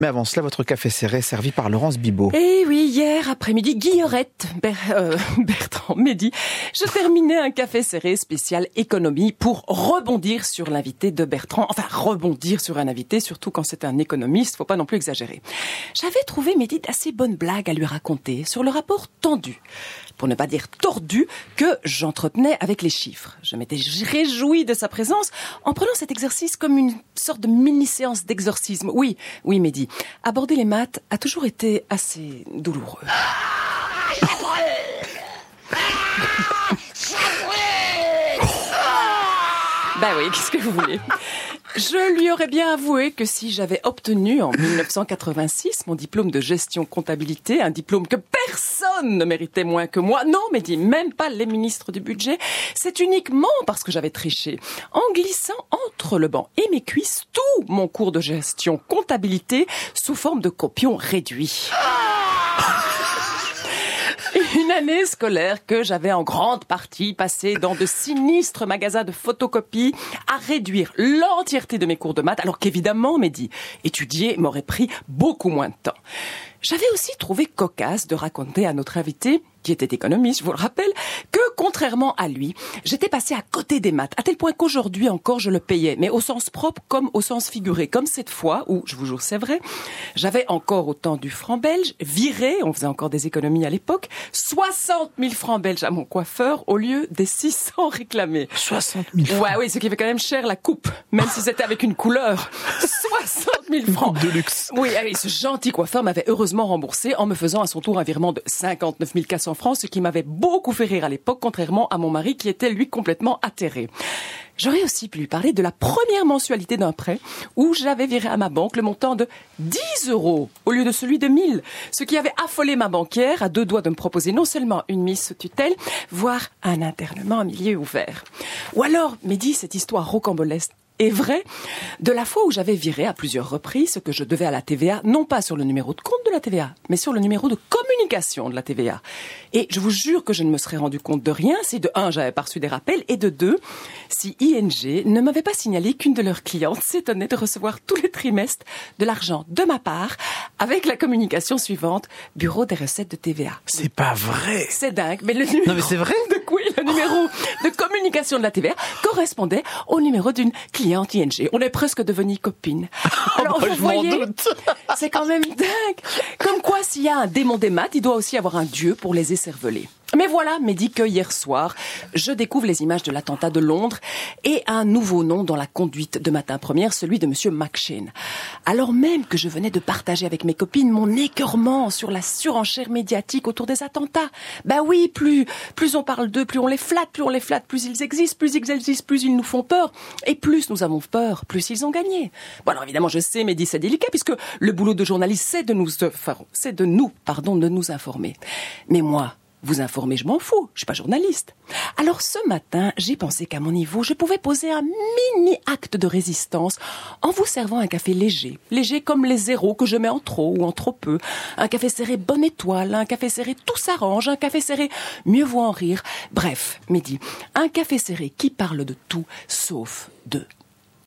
Mais avant cela, votre café serré servi par Laurence Bibot. Eh oui, hier après-midi, Guillerette, Bertrand, Mehdi, je terminais un café serré spécial économie pour rebondir sur l'invité de Bertrand. Enfin, rebondir sur un invité, surtout quand c'est un économiste, faut pas non plus exagérer. J'avais trouvé Mehdi d'assez bonnes blagues à lui raconter sur le rapport tendu, pour ne pas dire tordu, que j'entretenais avec les chiffres. Je m'étais réjouie de sa présence en prenant cet exercice comme une sorte de mini-séance d'exorcisme. Oui, Mehdi. Aborder les maths a toujours été assez douloureux. Ben oui, qu'est-ce que vous voulez ? Je lui aurais bien avoué que si j'avais obtenu en 1986 mon diplôme de gestion comptabilité, un diplôme que personne ne méritait moins que moi, non, mais dit même pas les ministres du budget, c'est uniquement parce que j'avais triché, en glissant entre le banc et mes cuisses tout mon cours de gestion comptabilité sous forme de copion réduit. Une année scolaire que j'avais en grande partie passée dans de sinistres magasins de photocopies à réduire l'entièreté de mes cours de maths, alors qu'évidemment, Mehdi, étudier m'aurait pris beaucoup moins de temps. J'avais aussi trouvé cocasse de raconter à notre invité, qui était économiste, je vous le rappelle, que contrairement à lui, j'étais passée à côté des maths, à tel point qu'aujourd'hui encore je le payais, mais au sens propre comme au sens figuré, comme cette fois où, je vous jure c'est vrai, j'avais encore au temps du franc belge viré, on faisait encore des économies à l'époque, 60 000 francs belges à mon coiffeur au lieu des 600 réclamés. 60 000 francs. Ouais, oui, ce qui fait quand même cher la coupe, même si c'était avec une couleur. 60 000 francs. De luxe. Oui, allez, ce gentil coiffeur m'avait heureusement remboursé en me faisant à son tour un virement de 59 400 francs, ce qui m'avait beaucoup fait rire à l'époque, contrairement à mon mari qui était lui complètement atterré. J'aurais aussi pu lui parler de la première mensualité d'un prêt où j'avais viré à ma banque le montant de 10 € au lieu de celui de 1000, ce qui avait affolé ma banquière à deux doigts de me proposer non seulement une mise sous tutelle, voire un internement en milieu ouvert. Ou alors, Mehdi, cette histoire rocambolesque est vrai, de la fois où j'avais viré à plusieurs reprises ce que je devais à la TVA, non pas sur le numéro de compte de la TVA, mais sur le numéro de communication de la TVA. Et je vous jure que je ne me serais rendu compte de rien si de 1, j'avais pas reçu des rappels, et de 2, si ING ne m'avait pas signalé qu'une de leurs clientes s'étonnait de recevoir tous les trimestres de l'argent de ma part avec la communication suivante, Bureau des recettes de TVA. C'est pas vrai. C'est dingue, mais le numéro... Non mais c'est vrai. Le numéro de communication de la TVA correspondait au numéro d'une cliente ING. On est presque devenus copines. Alors, vous voyez, c'est quand même dingue. Comme quoi, s'il y a un démon des maths, il doit aussi avoir un dieu pour les écerveler. Mais voilà, Mehdi, que hier soir, je découvre les images de l'attentat de Londres et un nouveau nom dans la conduite de Matin Première, celui de Monsieur McShane. Alors même que je venais de partager avec mes copines mon écœurement sur la surenchère médiatique autour des attentats. Ben oui, plus on parle d'eux, plus on les flatte, plus ils existent, plus ils nous font peur. Et plus nous avons peur, plus ils ont gagné. Bon alors évidemment, je sais, Mehdi, c'est délicat puisque le boulot de journaliste, c'est de nous informer. Mais moi, vous informer, je m'en fous, je suis pas journaliste. Alors ce matin, j'ai pensé qu'à mon niveau, je pouvais poser un mini-acte de résistance en vous servant un café léger comme les zéros que je mets en trop ou en trop peu, un café serré bonne étoile, un café serré tout s'arrange, un café serré mieux vaut en rire. Bref, Mehdi, un café serré qui parle de tout sauf de